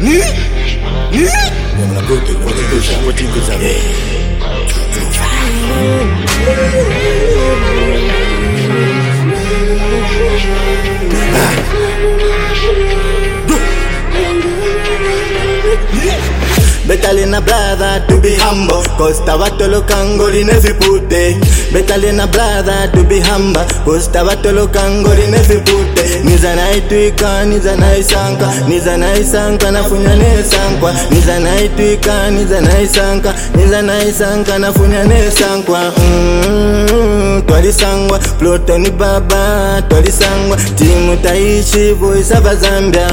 Better than a brother to be humble, cause tabatolo kangoli nezipute. Better than a brother to be humble, cause tabatolo kangoli nezipute. Niza naituika, niza naisanka, niza naisanka nafunya nesankwa. Niza naituika, niza naisanka, niza naisanka nafunya nesankwa. Twalisangwa, ploto ni baba, twalisangwa. Timu taishi, voice of Zambia.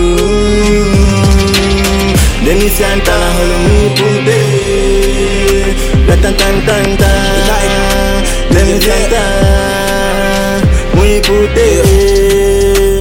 Demi Santa holo punte, tan tan tan tan. Demi Santa punte.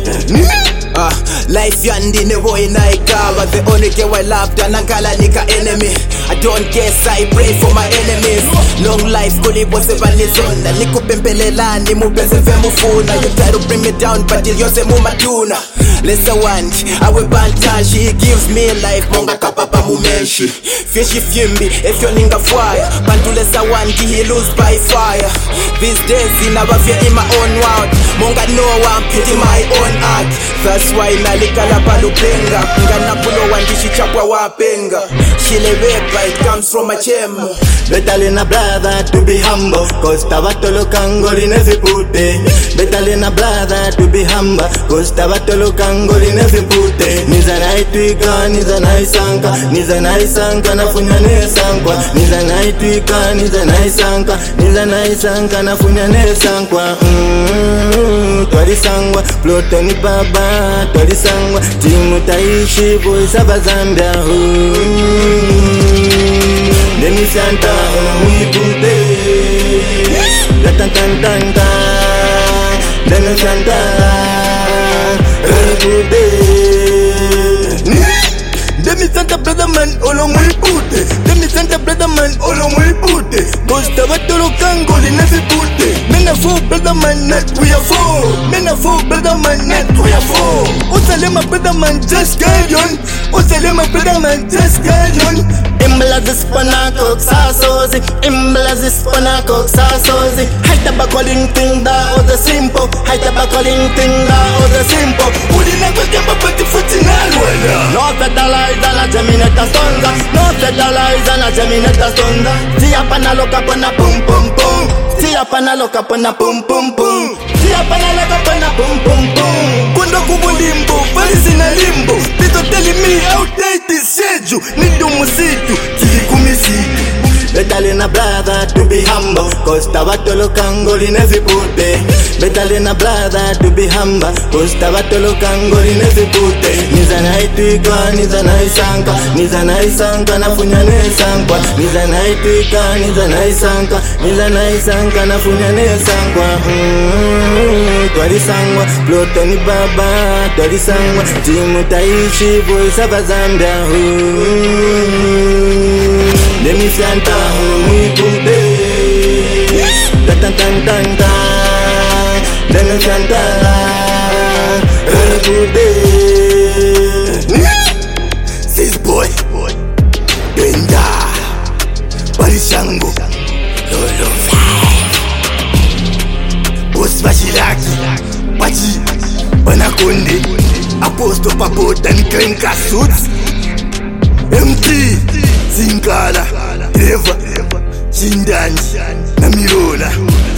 Life yandi ne boy naikaba. The only girl I loved anangala nika enemy. I don't guess I pray for my enemies. Long life kulibo sebalizona. Likupempelelani mupenze mufuna. You try to bring me down but yose mumaduna. Lesa want awe bantaji. He gives me life monga kapapa mumenshi. Fishy fimbi if you ninga fire. Bantu lesa want he lose by fire. These days in in my own world. Monga no one pity my own art. That's why nalikala palupenga. Ngana pulo wandishi chapwa wapenga. Shileweka it comes from a chemo. Better than a brother to be humble, cause tabatolo kangoli nezipute. Better than a brother to be humble, cause tabatolo kangoli nezipute. Niza naituika, niza naisanka, niza naisanka nafunya nesankwa. Niza naituika, niza naisanka, niza naisanka nafunya nesankwa. Twalisangwa, ploto ni baba, twalisangwa. Timu taishi, voice of Zambia. Demi Santa punte, tan tan tan tan. Demi Santa punte. Demi Santa brother man, olo muy pute. Demi Santa brother man, olo muy pute. Costa batolo kangoli nezi pute. Mena fo brother man, net we are four. Mena fo brother man, net we are four. Usalema brother man, just guardian. Usalema brother man, just guardian. Imblazis panakok sasozi, imblazis panakok sasozi. Haitaba calling thing da or the simple. Haitaba calling thing da or the simple. Udina kwa kemba pati futi nalwala. No federalize na jamineta stonga. No federalize na jamineta stonga. Tia pana loka pana pum pum pum. Tia pana loka pana pum pum pum. Tia pana loka pana pum pum pum. Kundo kubu limbo, valisi na limbo. Tito telling me outdate is schedule. Nido musitu, kili kumisitu. Better than a brother to be humble, cause tabatolo kangoli nezipute. Better than a brother to be humble, cause tabatolo kangoli nezipute. Niza naituika, niza naisanka, niza naisanka nafunya nesankwa. Niza naituika, niza naisanka, niza naisanka nafunya nesankwa. Twalisangwa, ploto ni baba, twalisangwa. Timu taishi, voice of Zambia. Demi Santa muy punte, tan tan tan tan tan. Demi Santa punte. Sis boy, Benda, Barishango, Lolo Bos Bashiraki, Pachi, Banakonde, Aposto Papota and Krenka Suits, MT, Zinkala, Trevor, Chindani, Namirola.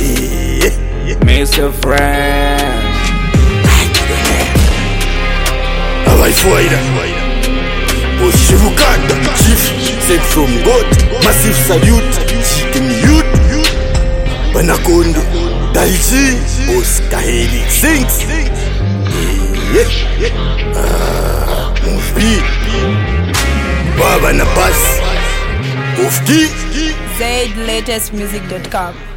Mr. Friend. Alright, Foida. Oshivukanda, Chief, sent from God. Massive salute, chicken youth. Banakonde, Daichi, Oskaheli, Sings. Move Baba na pass. Ufki. ZLatestmusic.com